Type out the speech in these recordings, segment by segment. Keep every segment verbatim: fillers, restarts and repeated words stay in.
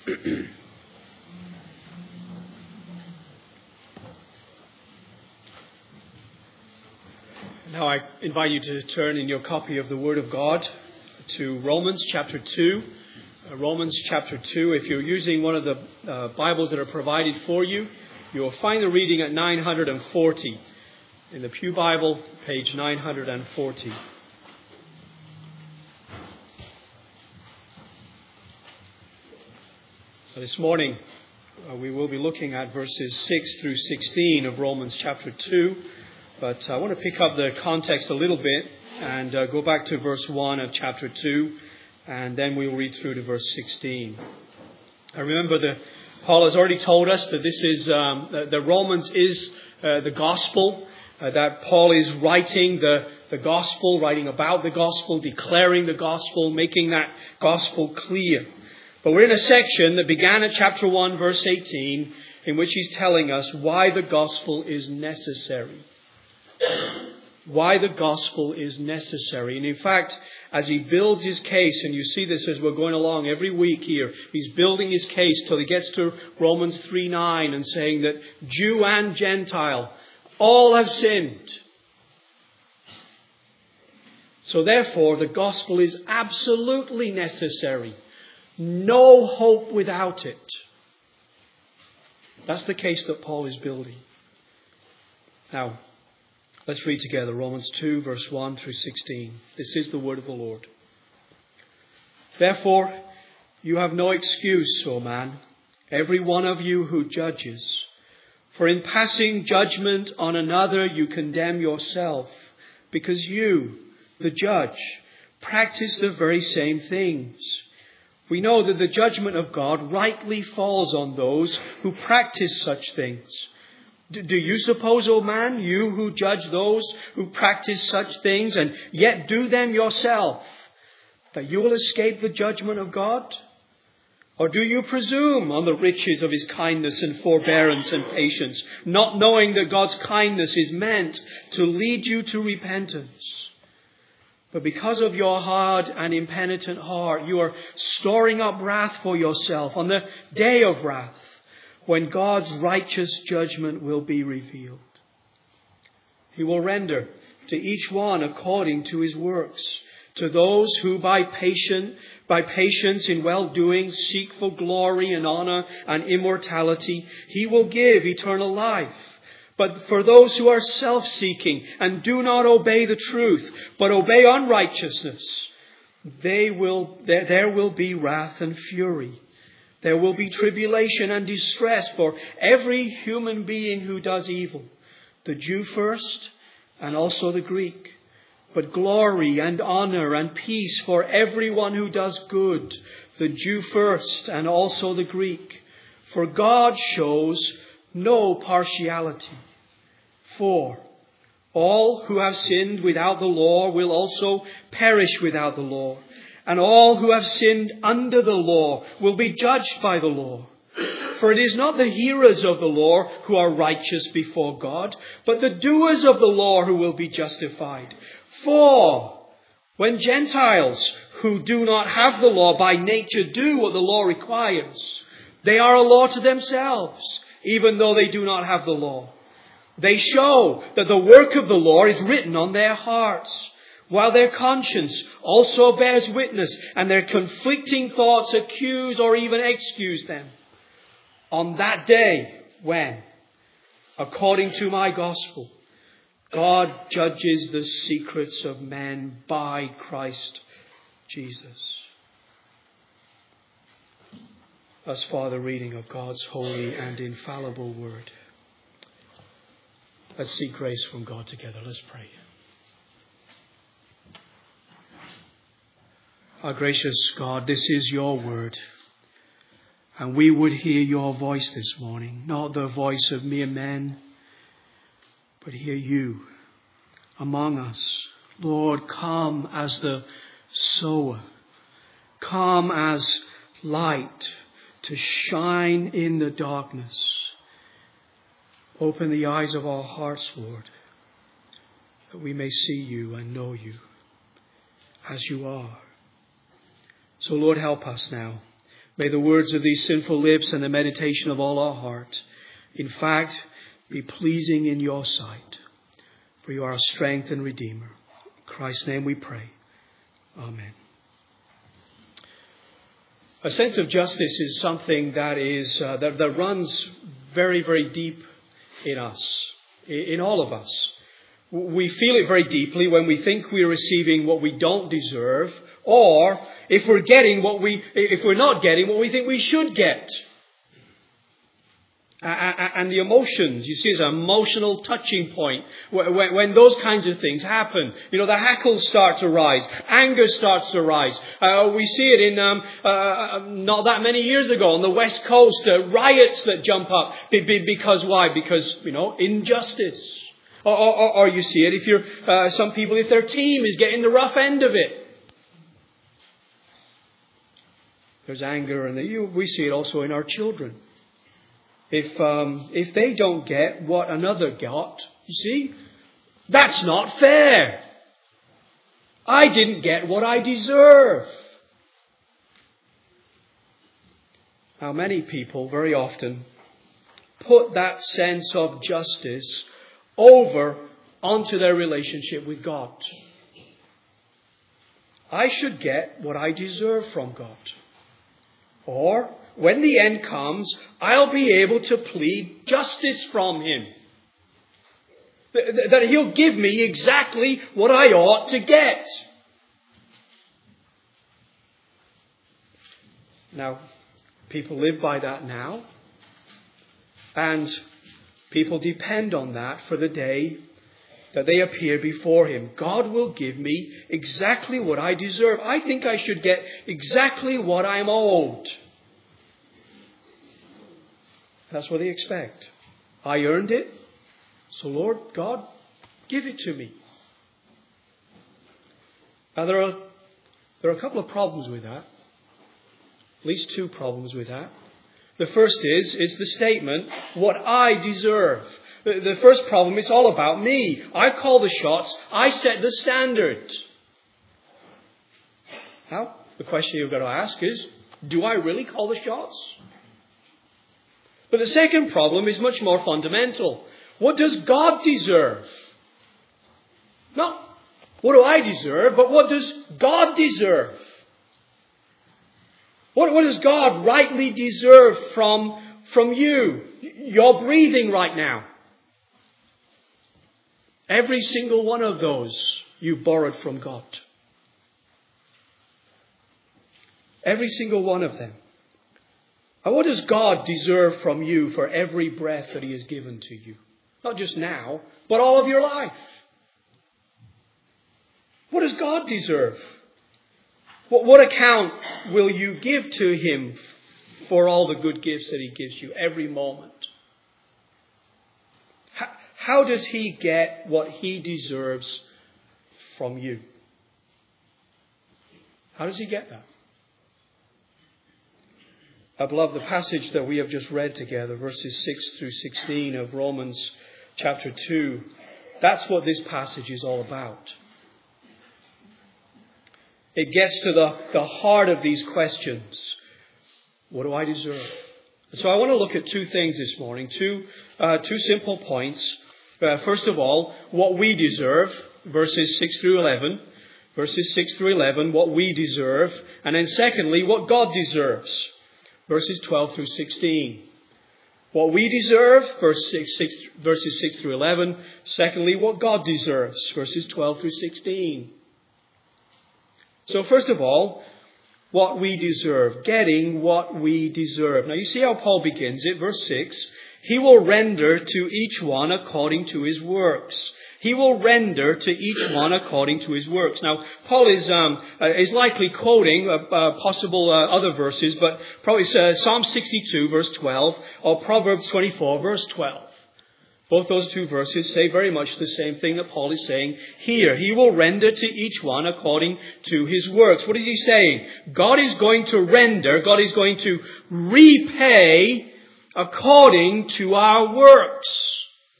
Now I invite you to turn in your copy of the Word of God to Romans chapter two. Uh, Romans chapter two. If you're using one of the uh, Bibles that are provided for you, you'll find the reading at nine forty. In the Pew Bible, page nine forty. This morning, uh, we will be looking at verses six through sixteen of Romans chapter two. But I want to pick up the context a little bit and uh, go back to verse one of chapter two, and then we'll read through to verse sixteen. I remember that Paul has already told us that this is um, that the Romans is uh, the gospel, uh, that Paul is writing the, the gospel, writing about the gospel, declaring the gospel, making that gospel clear. But we're in a section that began at chapter one, verse eighteen, in which he's telling us why the gospel is necessary. Why the gospel is necessary. And in fact, as he builds his case, and you see this as we're going along every week here, he's building his case till he gets to Romans three nine and saying that Jew and Gentile all have sinned. So therefore, the gospel is absolutely necessary. No hope without it. That's the case that Paul is building. Now, let's read together Romans two, verse one through sixteen. This is the word of the Lord. Therefore, you have no excuse, O man, every one of you who judges. For in passing judgment on another, you condemn yourself, because you, the judge, practice the very same things. We know that the judgment of God rightly falls on those who practice such things. Do you suppose, O man, you who judge those who practice such things and yet do them yourself, that you will escape the judgment of God? Or do you presume on the riches of his kindness and forbearance and patience, not knowing that God's kindness is meant to lead you to repentance? But because of your hard and impenitent heart, you are storing up wrath for yourself on the day of wrath, when God's righteous judgment will be revealed. He will render to each one according to his works. To those who by patient, by patience in well-doing seek for glory and honor and immortality, he will give eternal life. But for those who are self-seeking and do not obey the truth, but obey unrighteousness, they will, there, there will be wrath and fury. There will be tribulation and distress for every human being who does evil, the Jew first and also the Greek. But glory and honor and peace for everyone who does good, the Jew first and also the Greek. For God shows no partiality. For all who have sinned without the law will also perish without the law. And all who have sinned under the law will be judged by the law. For it is not the hearers of the law who are righteous before God, but the doers of the law who will be justified. For when Gentiles who do not have the law by nature do what the law requires, they are a law to themselves, even though they do not have the law. They show that the work of the law is written on their hearts, while their conscience also bears witness, and their conflicting thoughts accuse or even excuse them. On that day, when, according to my gospel, God judges the secrets of men by Christ Jesus. Thus far the reading of God's holy and infallible word. Let's seek grace from God together. Let's pray. Our gracious God, this is your word. And we would hear your voice this morning, not the voice of mere men, but hear you among us. Lord, come as the sower. Come as light to shine in the darkness. Open the eyes of our hearts, Lord, that we may see you and know you as you are. So, Lord, help us now. May the words of these sinful lips and the meditation of all our heart, in fact, be pleasing in your sight. For you are our strength and Redeemer. In Christ's name we pray. Amen. A sense of justice is something that is uh, that, that runs very, very deep in us, in all of us. We feel it very deeply when we think we're receiving what we don't deserve, or if we're getting what we, if we're not getting what we think we should get. And the emotions, you see, it's an emotional touching point when, when those kinds of things happen. You know, the hackles start to rise, anger starts to rise. Uh, we see it in um, uh, not that many years ago on the West Coast, uh, riots that jump up because why? Because, you know, injustice. Or, or, or you see it if you're uh, some people, if their team is getting the rough end of it. There's anger, and you, we see it also in our children. If um, if they don't get what another got, you see, that's not fair. I didn't get what I deserve. Now, many people very often put that sense of justice over onto their relationship with God. I should get what I deserve from God. Or, when the end comes, I'll be able to plead justice from Him. That He'll give me exactly what I ought to get. Now, people live by that now. And people depend on that for the day that they appear before Him. God will give me exactly what I deserve. I think I should get exactly what I'm owed. That's what they expect. I earned it, so Lord God, give it to me. Now there are, there are a couple of problems with that. At least two problems with that. The first is, is the statement, what I deserve. The, the first problem is all about me. I call the shots. I set the standard. Now, the question you've got to ask is, do I really call the shots? But the second problem is much more fundamental. What does God deserve? Not what do I deserve, but what does God deserve? What, what does God rightly deserve from, from you? You're breathing right now. Every single one of those you borrowed from God. Every single one of them. And what does God deserve from you for every breath that He has given to you? Not just now, but all of your life. What does God deserve? What, what account will you give to Him for all the good gifts that He gives you every moment? How, how does He get what He deserves from you? How does He get that? I love the passage that we have just read together, verses six through sixteen of Romans chapter two. That's what this passage is all about. It gets to the, the heart of these questions. What do I deserve? So I want to look at two things this morning, two, uh, two simple points. Uh, first of all, what we deserve, verses six through eleven. Verses six through eleven, what we deserve. And then secondly, what God deserves. Verses twelve through sixteen. What we deserve, verse six, six, verses six through eleven. Secondly, what God deserves, verses twelve through sixteen. So first of all, what we deserve. Getting what we deserve. Now you see how Paul begins it. Verse six. He will render to each one according to his works. He will render to each one according to his works. Now, Paul is um, uh, is likely quoting uh, uh, possible uh, other verses, but probably uh, Psalm sixty-two, verse twelve, or Proverbs twenty-four, verse twelve. Both those two verses say very much the same thing that Paul is saying here. He will render to each one according to his works. What is he saying? God is going to render, God is going to repay according to our works.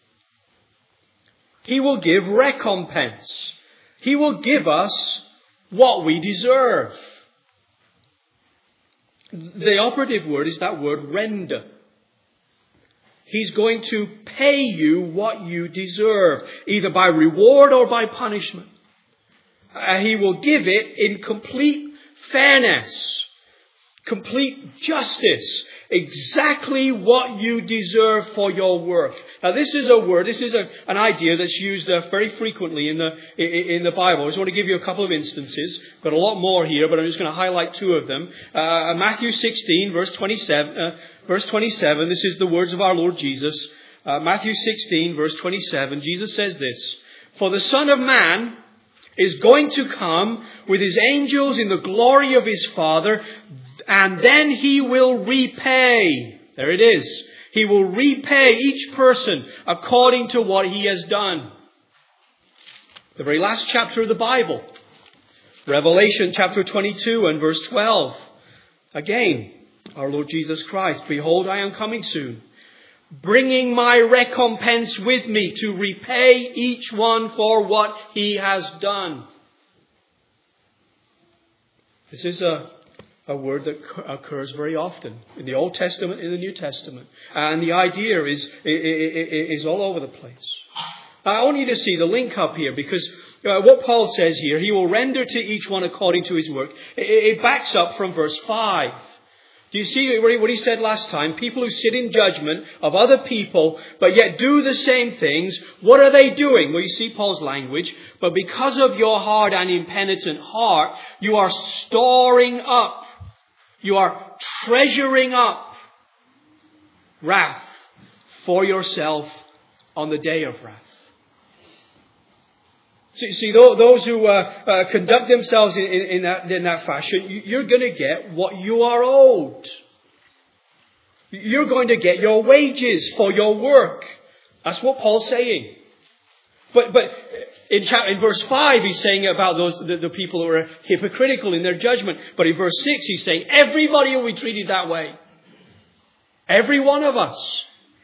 He will give recompense. He will give us what we deserve. The operative word is that word render. He's going to pay you what you deserve, either by reward or by punishment. Uh, he will give it in complete fairness, complete justice, exactly what you deserve for your work. Now, this is a word, this is a, an idea that's used uh, very frequently in the in, in the Bible. I just want to give you a couple of instances. Got a lot more here, but I'm just going to highlight two of them. Uh, Matthew sixteen, verse twenty-seven. Uh, verse twenty-seven. This is the words of our Lord Jesus. Uh, Matthew sixteen, verse twenty-seven. Jesus says this: "For the Son of Man is going to come with his angels in the glory of his Father, and then he will repay." There it is. He will repay each person according to what he has done. The very last chapter of the Bible, Revelation chapter twenty-two and verse twelve. Again, our Lord Jesus Christ: "Behold, I am coming soon, bringing my recompense with me to repay each one for what he has done." This is a, a word that occurs very often in the Old Testament, in the New Testament. And the idea is, is all over the place. I want you to see the link up here, because uh, what Paul says here, he will render to each one according to his work. It, it backs up from verse five. Do you see what he said last time? People who sit in judgment of other people, but yet do the same things. What are they doing? Well, you see Paul's language. "But because of your hard and impenitent heart, you are storing up, you are treasuring up wrath for yourself on the day of wrath." See, see those who uh, uh, conduct themselves in, in, in, that, in that fashion, you're going to get what you are owed. You're going to get your wages for your work. That's what Paul's saying. But but in, chapter, in verse five, he's saying about those the, the people who are hypocritical in their judgment. But in verse six, he's saying everybody will be treated that way. Every one of us.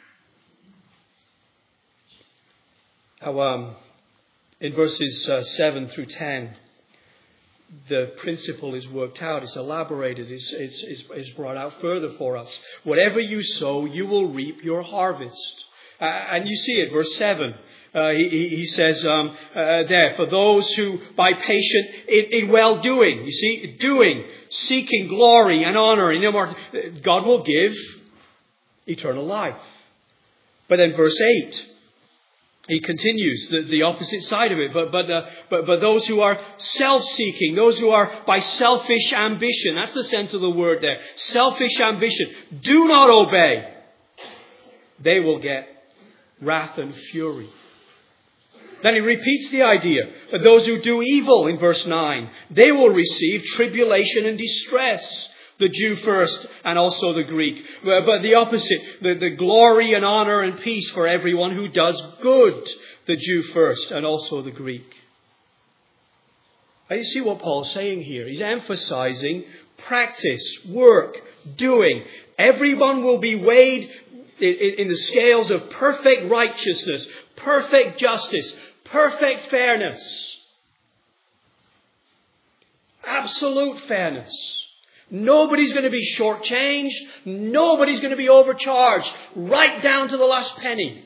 Now, um... in verses uh, seven through ten, the principle is worked out, it's elaborated, it's, it's, it's, it's brought out further for us. Whatever you sow, you will reap your harvest. Uh, and you see it, verse seven. Uh, he, he says um, uh, there, "For those who by patient in, in well-doing," you see, doing, seeking glory and honor and immortality, God will give eternal life. But then verse eight, he continues the, the opposite side of it. But but, uh, but but those who are self-seeking, those who are by selfish ambition, that's the sense of the word there. Selfish ambition, do not obey. They will get wrath and fury. Then he repeats the idea that those who do evil in verse nine, they will receive tribulation and distress. The Jew first and also the Greek. But the opposite, the, the glory and honor and peace for everyone who does good. The Jew first and also the Greek. Now you see what Paul's saying here. He's emphasizing practice, work, doing. Everyone will be weighed in, in, in the scales of perfect righteousness, perfect justice, perfect fairness. Absolute fairness. Nobody's going to be shortchanged. Nobody's going to be overcharged. Right down to the last penny.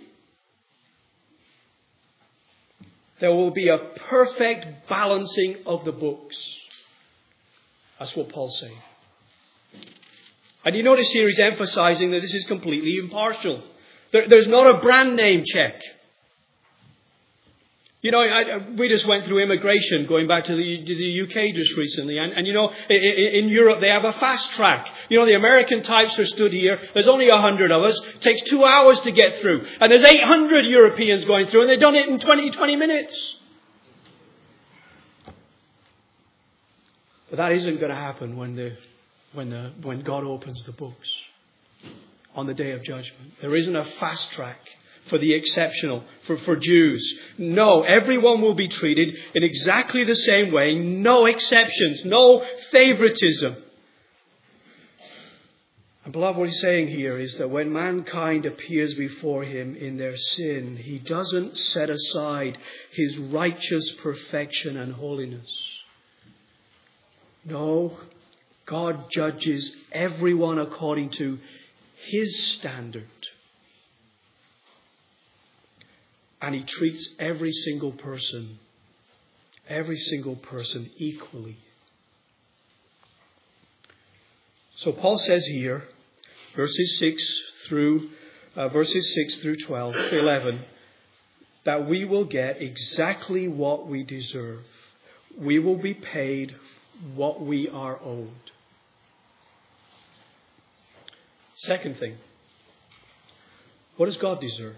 There will be a perfect balancing of the books. That's what Paul's saying. And you notice here he's emphasizing that this is completely impartial. There, there's not a brand name check. You know, I, we just went through immigration, going back to the, to the U K just recently. And, and you know, in, in Europe, they have a fast track. You know, the American types are stood here. There's only a hundred of us. It takes two hours to get through. And there's eight hundred Europeans going through, and they've done it in twenty, twenty minutes. But that isn't going to happen when the, when the, when God opens the books on the day of judgment. There isn't a fast track for the exceptional, for, for Jews. No, everyone will be treated in exactly the same way. No exceptions, no favoritism. And beloved, what he's saying here is that when mankind appears before him in their sin, he doesn't set aside his righteous perfection and holiness. No, God judges everyone according to His standard. And He treats every single person, every single person equally. So Paul says here, verses six through uh, verses six through twelve, eleven, that we will get exactly what we deserve. We will be paid what we are owed. Second thing, what does God deserve?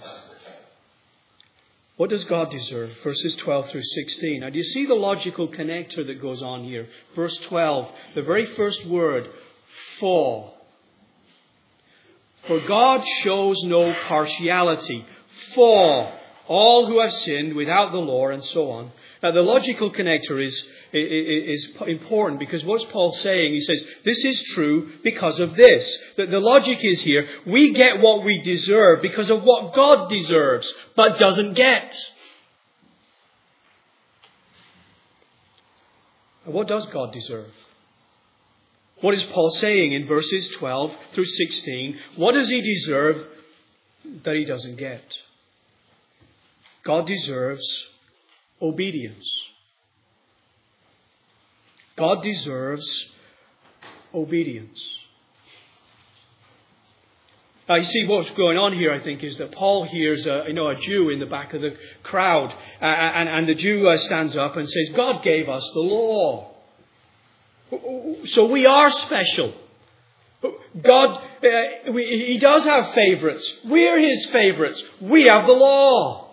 What does God deserve? Verses twelve through sixteen. Now, do you see the logical connector that goes on here? Verse twelve, the very first word, for. For God shows no partiality. For all who have sinned without the law, and so on. Now, the logical connector is, is, is important, because what's Paul saying? He says, this is true because of this. That the logic is here, we get what we deserve because of what God deserves, but doesn't get. And what does God deserve? What is Paul saying in verses twelve through sixteen? What does He deserve that He doesn't get? God deserves obedience. God deserves obedience. Now, you see what's going on here, I think, is that Paul hears a, you know, a Jew in the back of the crowd. Uh, and, and the Jew uh, stands up and says, God gave us the law. So we are special. God, uh, we, He does have favourites. We're His favourites. We have the law.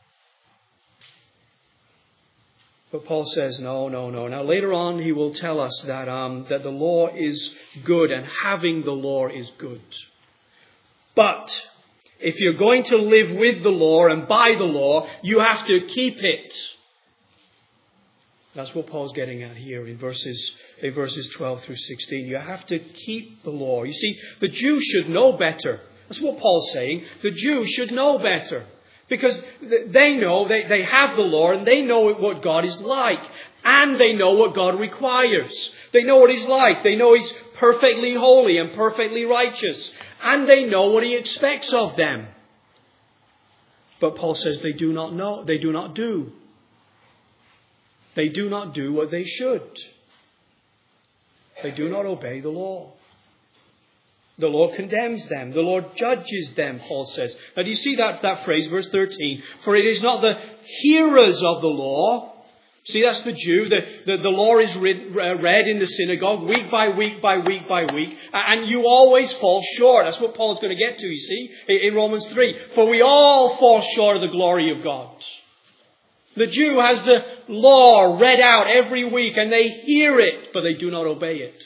But Paul says, no, no, no. Now later on he will tell us that, um, that the law is good and having the law is good. But if you're going to live with the law and by the law, you have to keep it. That's what Paul's getting at here in verses, in verses twelve through sixteen. You have to keep the law. You see, the Jew should know better. That's what Paul's saying. The Jew should know better. Because they know, they, they have the law and they know what God is like. And they know what God requires. They know what He's like. They know He's perfectly holy and perfectly righteous. And they know what He expects of them. But Paul says they do not know. They do not do. They do not do what they should. They do not obey the law. The law condemns them. The Lord judges them, Paul says. Now, do you see that, that phrase, verse thirteen? For it is not the hearers of the law. See, that's the Jew. The, the, the law is read, read in the synagogue week by week by week by week. And you always fall short. That's what Paul's going to get to, you see, in Romans three. For we all fall short of the glory of God. The Jew has the law read out every week and they hear it, but they do not obey it.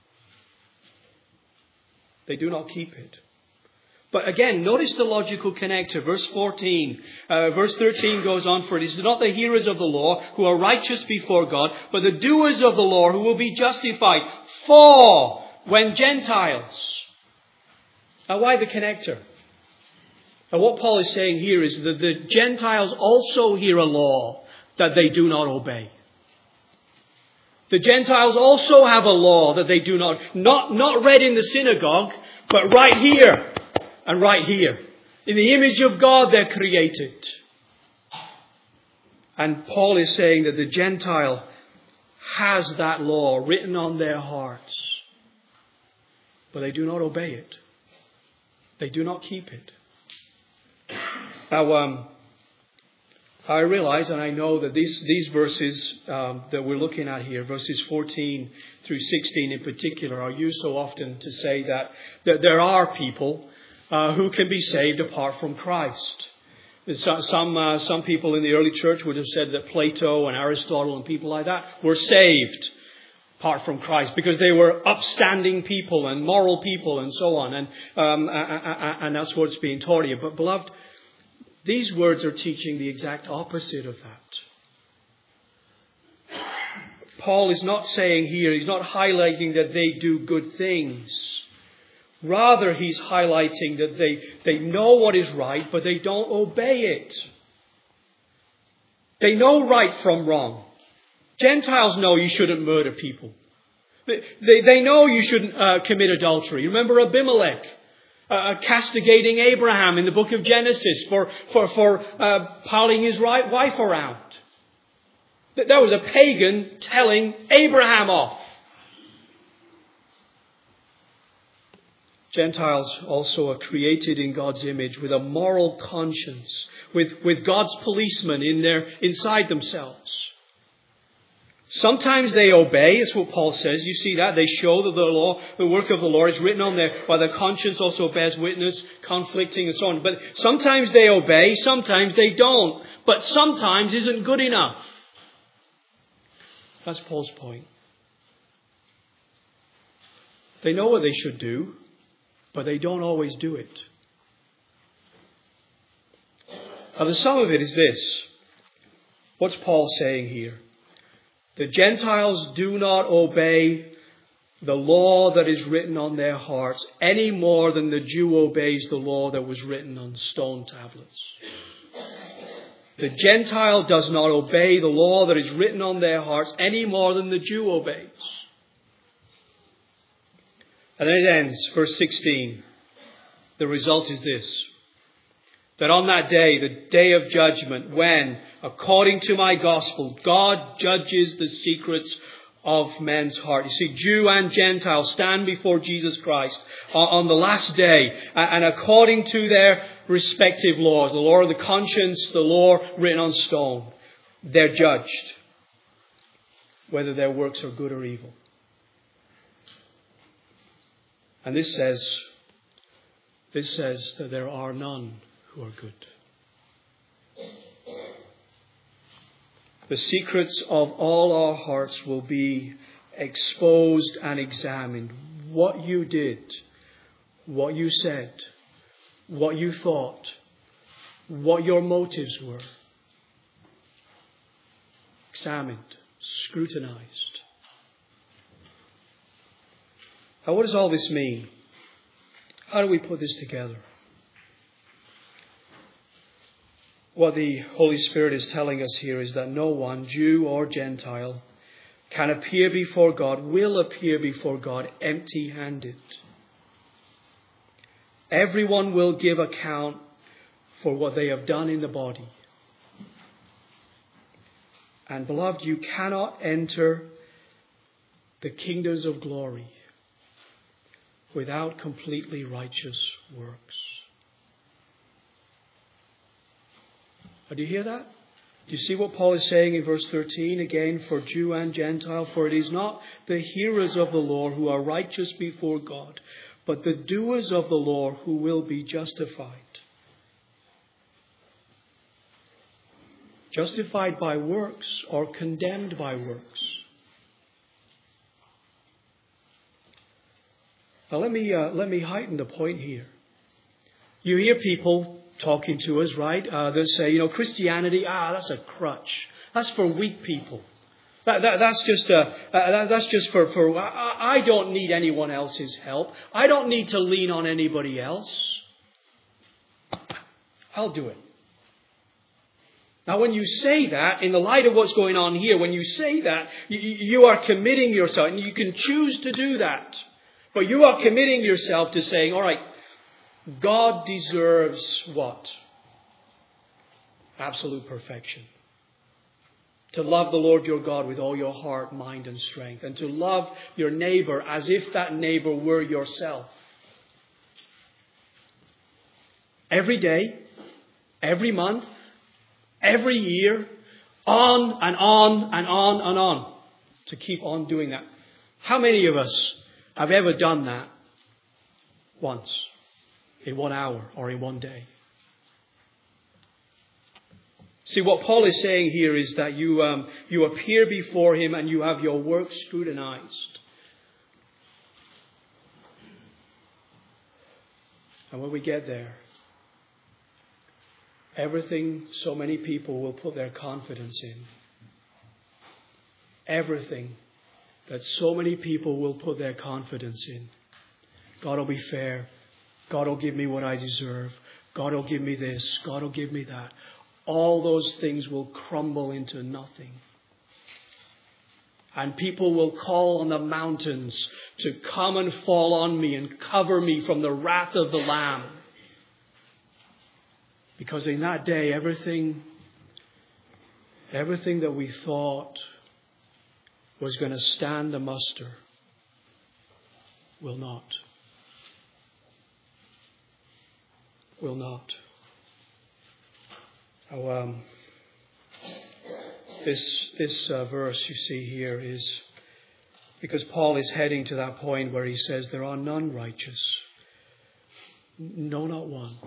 They do not keep it. But again, notice the logical connector. Verse fourteen. Uh, verse thirteen goes on, for it is not the hearers of the law who are righteous before God, but the doers of the law who will be justified. For when Gentiles. Now, why the connector? Now, what Paul is saying here is that the Gentiles also hear a law that they do not obey. The Gentiles also have a law that they do not, not, not read in the synagogue, but right here and right here. In the image of God they're created. And Paul is saying that the Gentile has that law written on their hearts, but they do not obey it. They do not keep it. Now, um, I realize and I know that these, these verses um, that we're looking at here, verses fourteen through sixteen in particular, are used so often to say that, that there are people uh, who can be saved apart from Christ. Some, uh, some people in the early church would have said that Plato and Aristotle and people like that were saved apart from Christ because they were upstanding people and moral people and so on. And, um, and that's what's being taught here. But beloved, these words are teaching the exact opposite of that. Paul is not saying here, he's not highlighting that they do good things. Rather, he's highlighting that they, they know what is right, but they don't obey it. They know right from wrong. Gentiles know you shouldn't murder people. They, they, they know you shouldn't uh, commit adultery. Remember Abimelech uh, castigating Abraham in the book of Genesis for, for, for uh, palling his right wife around. That was a pagan telling Abraham off. Gentiles also are created in God's image with a moral conscience, with, with God's policemen in their, inside themselves. Sometimes they obey, it's what Paul says. You see that? They show that the law, the work of the Lord is written on there, while the conscience also bears witness, conflicting and so on. But sometimes they obey, sometimes they don't. But sometimes isn't good enough. That's Paul's point. They know what they should do, but they don't always do it. Now the sum of it is this. What's Paul saying here? The Gentiles do not obey the law that is written on their hearts any more than the Jew obeys the law that was written on stone tablets. The Gentile does not obey the law that is written on their hearts any more than the Jew obeys. And then it ends, verse sixteen. The result is this. That on that day, the day of judgment, when, according to my gospel, God judges the secrets of men's heart. You see, Jew and Gentile stand before Jesus Christ on the last day, and according to their respective laws, the law of the conscience, the law written on stone, they're judged, whether their works are good or evil. And this says, this says that there are none who are good. The secrets of all our hearts will be exposed and examined. What you did, what you said, what you thought, what your motives were. Examined, scrutinized. Now, what does all this mean? How do we put this together? What the Holy Spirit is telling us here is that no one, Jew or Gentile, can appear before God, will appear before God empty-handed. Everyone will give account for what they have done in the body. And beloved, you cannot enter the kingdoms of glory without completely righteous works. Do you hear that? Do you see what Paul is saying in verse thirteen again, for Jew and Gentile? For it is not the hearers of the law who are righteous before God, but the doers of the law who will be justified. Justified by works or condemned by works. Now let me uh, let me heighten the point here. You hear people talking to us, right? Uh, they say, you know, Christianity, ah, that's a crutch. That's for weak people. That, that, that's just a, uh, that, that's just for, for I, I don't need anyone else's help. I don't need to lean on anybody else. I'll do it. Now, when you say that, in the light of what's going on here, when you say that, you, you are committing yourself, and you can choose to do that. But you are committing yourself to saying, all right, God deserves what? Absolute perfection. To love the Lord your God with all your heart, mind and strength. And to love your neighbor as if that neighbor were yourself. Every day, every month, every year, on and on and on and on. To keep on doing that. How many of us have ever done that once? In one hour or in one day. See, what Paul is saying here is that you um, you appear before him and you have your work scrutinized. And when we get there, everything so many people will put their confidence in, everything that so many people will put their confidence in, God will be fair. God will give me what I deserve. God will give me this. God will give me that. All those things will crumble into nothing. And people will call on the mountains to come and fall on me and cover me from the wrath of the Lamb. Because in that day, everything, everything that we thought was going to stand the muster will not. Will not. Oh, um, this this uh, verse you see here is because Paul is heading to that point where he says there are none righteous. No, not one.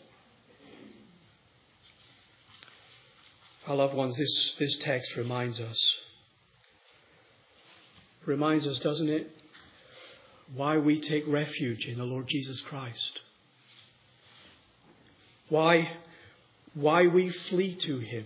Our loved ones, this, this text reminds us. Reminds us, doesn't it, why we take refuge in the Lord Jesus Christ. Why, why we flee to Him.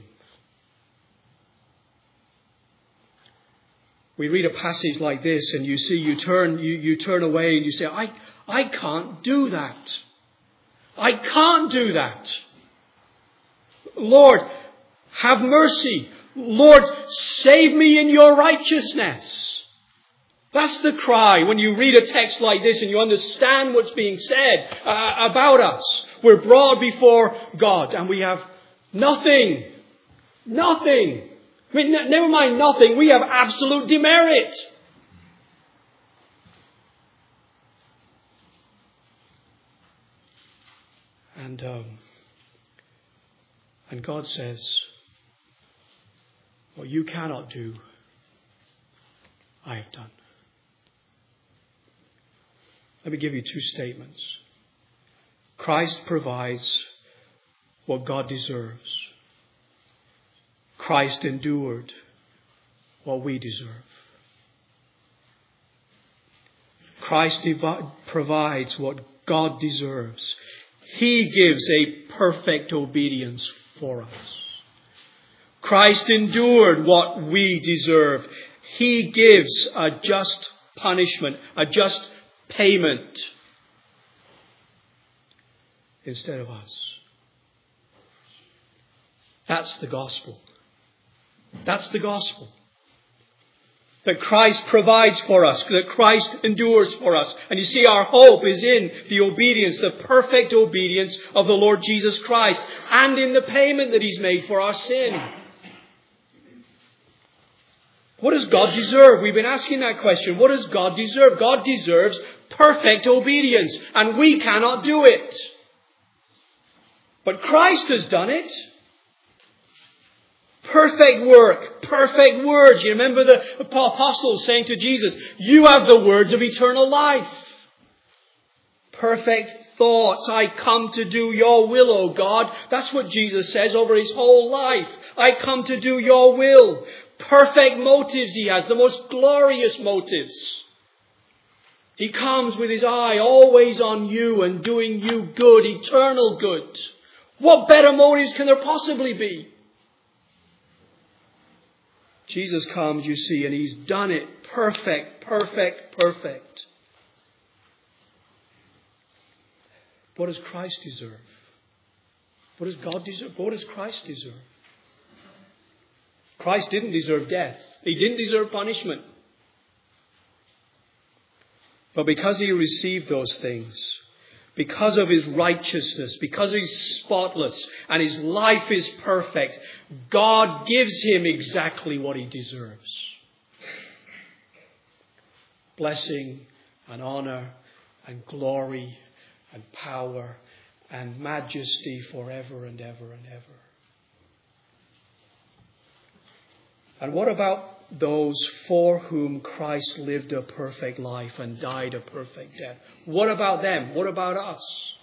We read a passage like this and you see, you turn, you, you turn away and you say, I, I can't do that. I can't do that. Lord, have mercy. Lord, save me in your righteousness. That's the cry when you read a text like this and you understand what's being said uh, about us. We're brought before God and we have nothing. Nothing. I mean, n- never mind nothing. We have absolute demerit. And, um, and God says, what you cannot do, I have done. Let me give you two statements. Christ provides what God deserves. Christ endured what we deserve. Christ devi- provides what God deserves. He gives a perfect obedience for us. Christ endured what we deserve. He gives a just punishment, a just payment instead of us. That's the gospel. That's the gospel. That Christ provides for us, that Christ endures for us. And you see, our hope is in the obedience, the perfect obedience of the Lord Jesus Christ, and in the payment that He's made for our sin. What does God deserve? We've been asking that question. What does God deserve? God deserves perfect obedience, and we cannot do it. But Christ has done it. Perfect work, perfect words. You remember the apostles saying to Jesus, you have the words of eternal life. Perfect thoughts. I come to do your will, O God. That's what Jesus says over His whole life. I come to do your will. Perfect motives He has, the most glorious motives. He comes with His eye always on you and doing you good, eternal good. What better motives can there possibly be? Jesus comes, you see, and He's done it. Perfect, perfect, perfect. What does Christ deserve? What does God deserve? What does Christ deserve? Christ didn't deserve death. He didn't deserve punishment. But because He received those things, because of His righteousness, because He's spotless and His life is perfect, God gives Him exactly what He deserves. Blessing and honor and glory and power and majesty forever and ever and ever. And what about those for whom Christ lived a perfect life and died a perfect death? What about them? What about us?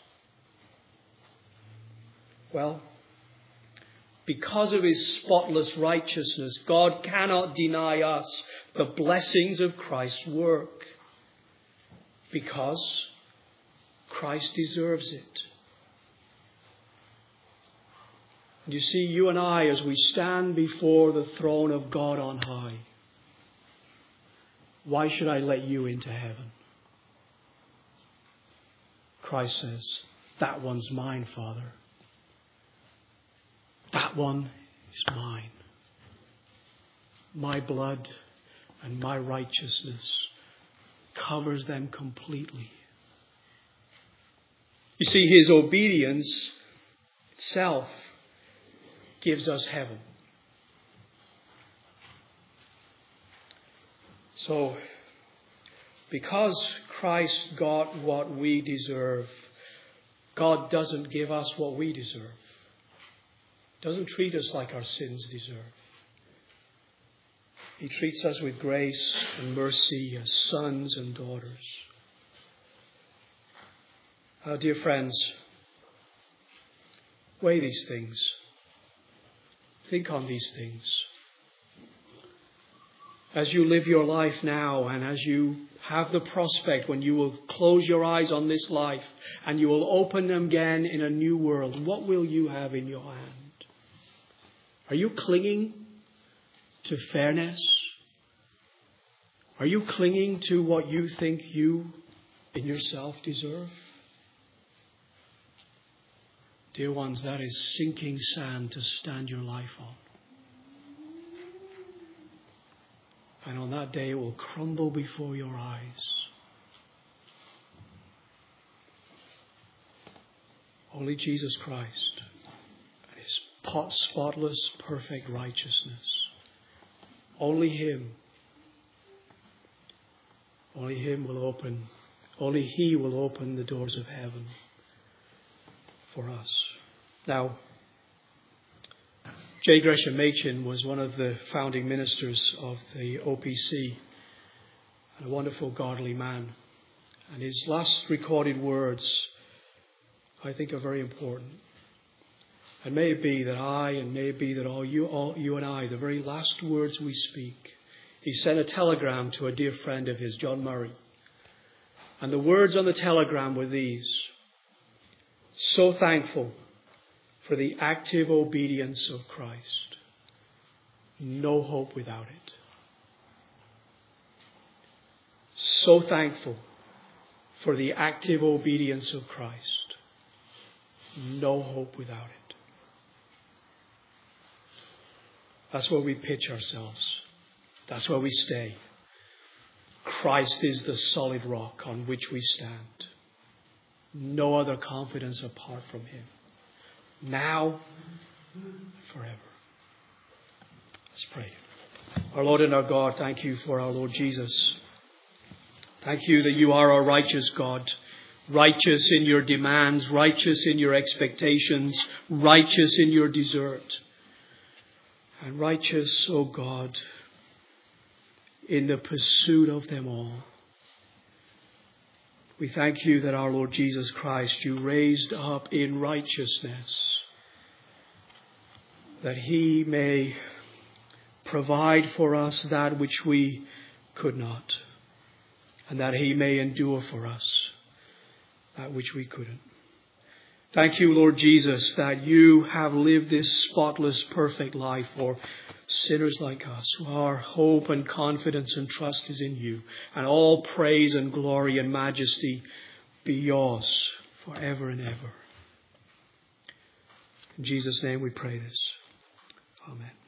Well, because of His spotless righteousness, God cannot deny us the blessings of Christ's work. Because Christ deserves it. You see, you and I, as we stand before the throne of God on high, why should I let you into heaven? Christ says, that one's mine, Father. That one is mine. My blood and my righteousness covers them completely. You see, his obedience itself gives us heaven. So, because Christ got what we deserve, God doesn't give us what we deserve. Doesn't treat us like our sins deserve. He treats us with grace and mercy as sons and daughters. Uh, dear friends, weigh these things. Think on these things. As you live your life now, and as you have the prospect when you will close your eyes on this life and you will open them again in a new world, what will you have in your hand? Are you clinging to fairness? Are you clinging to what you think you in yourself deserve? Dear ones, that is sinking sand to stand your life on. And on that day it will crumble before your eyes. Only Jesus Christ and his spotless, perfect righteousness. Only him. Only him will open. Only he will open the doors of heaven for us. Now, J. Gresham Machen was one of the founding ministers of the O P C, and a wonderful, godly man. And his last recorded words, I think, are very important. And may it be that I, and may it be that all you, all you and I, the very last words we speak. He sent a telegram to a dear friend of his, John Murray. And the words on the telegram were these: so thankful for the active obedience of Christ. No hope without it. So thankful for the active obedience of Christ. No hope without it. That's where we pitch ourselves. That's where we stay. Christ is the solid rock on which we stand. No other confidence apart from him. Now, forever. Let's pray. Our Lord and our God, thank you for our Lord Jesus. Thank you that you are our righteous God. Righteous in your demands, righteous in your expectations, righteous in your desert. And righteous, O God, in the pursuit of them all. We thank you that our Lord Jesus Christ you raised up in righteousness, that he may provide for us that which we could not, and that he may endure for us that which we couldn't. Thank you, Lord Jesus, that you have lived this spotless, perfect life for sinners like us. Our hope and confidence and trust is in you. And all praise and glory and majesty be yours forever and ever. In Jesus' name we pray this. Amen.